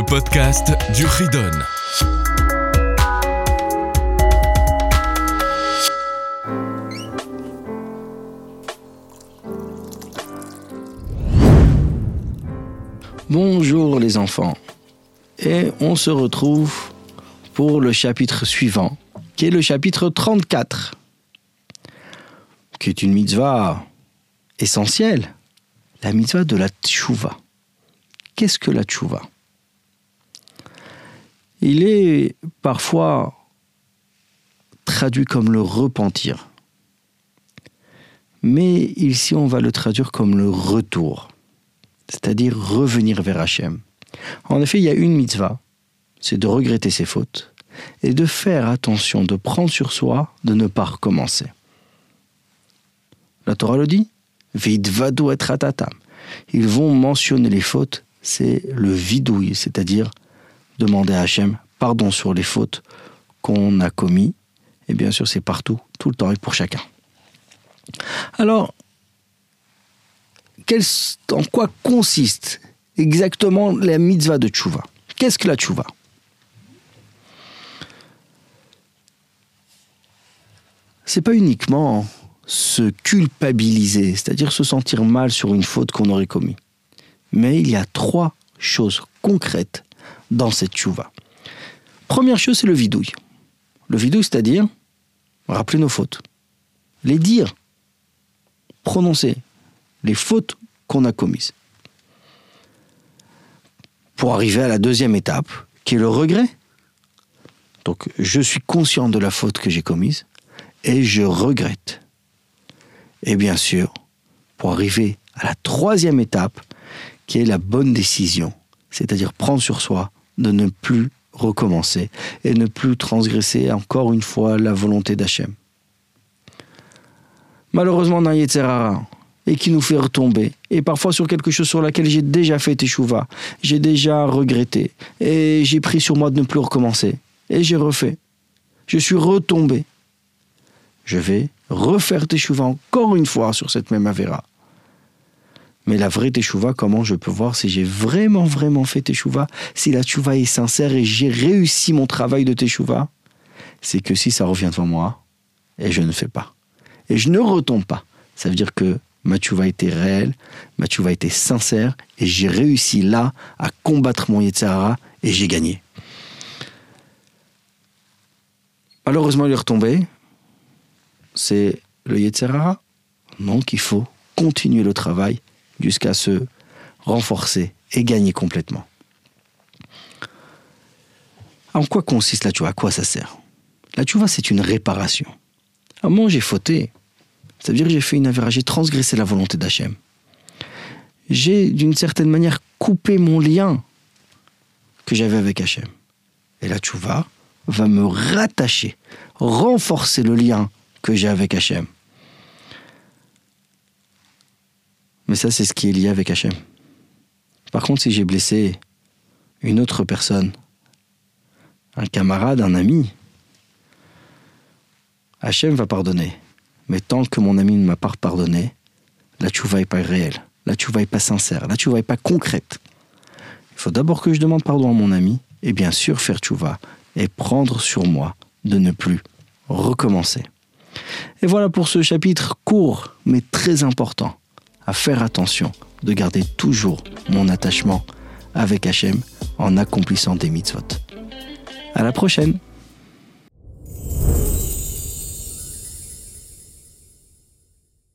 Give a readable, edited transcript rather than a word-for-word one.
podcast du Ridon. Bonjour les enfants, et on se retrouve pour le chapitre suivant, qui est le chapitre 34, qui est une mitzvah essentielle, la mitzvah de la tchouva. Qu'est-ce que la tchouva ? Il est parfois traduit comme le repentir, mais ici on va le traduire comme le retour, c'est-à-dire revenir vers Hachem. En effet, il y a une mitzvah, c'est de regretter ses fautes et de faire attention, de prendre sur soi, de ne pas recommencer. La Torah le dit, Vidvadou et ratatam. Ils vont mentionner les fautes, c'est le vidouille, c'est-à-dire demander à Hachem pardon sur les fautes qu'on a commis. Et bien sûr, c'est partout, tout le temps et pour chacun. Alors, en quoi consiste exactement la mitzvah de tchouva ? Qu'est-ce que la tchouva ? C'est pas uniquement se culpabiliser, c'est-à-dire se sentir mal sur une faute qu'on aurait commise. Mais il y a 3 choses concrètes dans cette tchouva. Première chose, c'est le vidouille. Le vidouille, c'est-à-dire rappeler nos fautes, les dire, prononcer les fautes qu'on a commises. Pour arriver à la deuxième étape, qui est le regret. Donc, je suis conscient de la faute que j'ai commise et je regrette. Et bien sûr, pour arriver à la 3e étape, qui est la bonne décision, c'est-à-dire prendre sur soi de ne plus recommencer et ne plus transgresser encore une fois la volonté d'Hachem. Malheureusement, on a un Yetzer Hara et qui nous fait retomber, et parfois sur quelque chose sur laquelle j'ai déjà fait teshuva, j'ai déjà regretté, et j'ai pris sur moi de ne plus recommencer, et j'ai refait. Je suis retombé. Je vais refaire teshuva encore une fois sur cette même avéra. Mais la vraie teshuva, comment je peux voir si j'ai vraiment fait teshuva, si la teshuva est sincère et j'ai réussi mon travail de teshuva, c'est que si ça revient devant moi, et je ne fais pas, et je ne retombe pas, ça veut dire que ma teshuva était réelle, ma teshuva était sincère, et j'ai réussi là à combattre mon Yetzer Hara, et j'ai gagné. Malheureusement, il est retombé, c'est le Yetzer Hara, donc il faut continuer le travail jusqu'à se renforcer et gagner complètement. En quoi consiste la tchouva ? À quoi ça sert ? La tchouva, c'est une réparation. À un moment, j'ai fauté. Ça veut dire que j'ai fait une avéra, j'ai transgressé la volonté d'Hachem. J'ai, d'une certaine manière, coupé mon lien que j'avais avec Hachem. Et la tchouva va me rattacher, renforcer le lien que j'ai avec Hachem. Mais ça, c'est ce qui est lié avec Hachem. Par contre, si j'ai blessé une autre personne, un camarade, un ami, Hachem va pardonner. Mais tant que mon ami ne m'a pas pardonné, la tchouva n'est pas réelle, la tchouva n'est pas sincère, la tchouva n'est pas concrète. Il faut d'abord que je demande pardon à mon ami, et bien sûr faire tchouva, et prendre sur moi de ne plus recommencer. Et voilà pour ce chapitre court, mais très important, à faire attention de garder toujours mon attachement avec Hachem en accomplissant des mitzvot. À la prochaine!